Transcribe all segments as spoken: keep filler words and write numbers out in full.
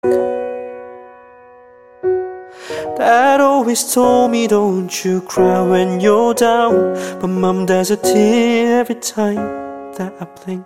Dad always told me don't you cry when you're down, but Mom, there's a tear every time that I blink.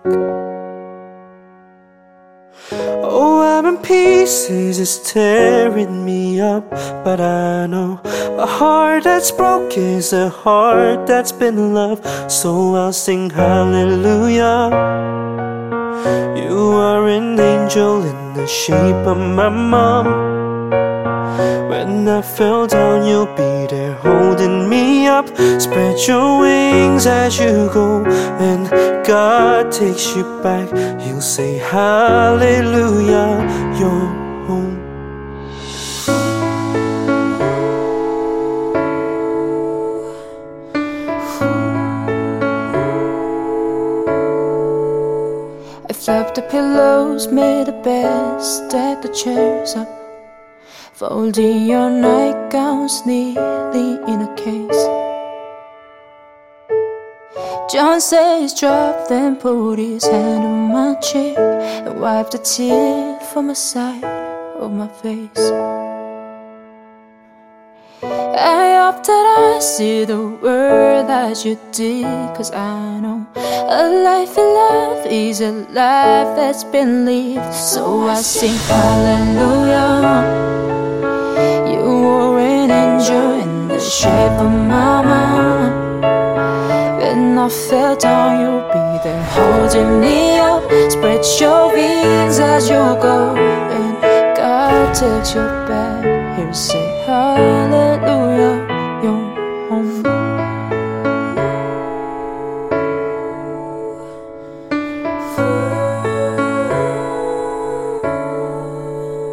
Oh, I'm in pieces, it's tearing me up, but I know a heart that's broke is a heart that's been loved. So I'll sing hallelujah. You are an angel in the shape of my mom. When I fell down, you'll be there holding me up. Spread your wings as you go. When God takes you back, you'll say hallelujah, you're home. I flipped the pillows, made the bed, stacked the chairs up, folding your nightgowns neatly in a case. John says drop, then put his hand on my cheek and wiped a tear from the side of my face. I hope that I see the world as you did, 'cause I know a life in love is a life that's been lived. So I sing hallelujah. You were an angel in the shape of my mom. When I fell down, you'll be there holding me up. Spread your wings as you go. And God takes you back, he'll say hallelujah.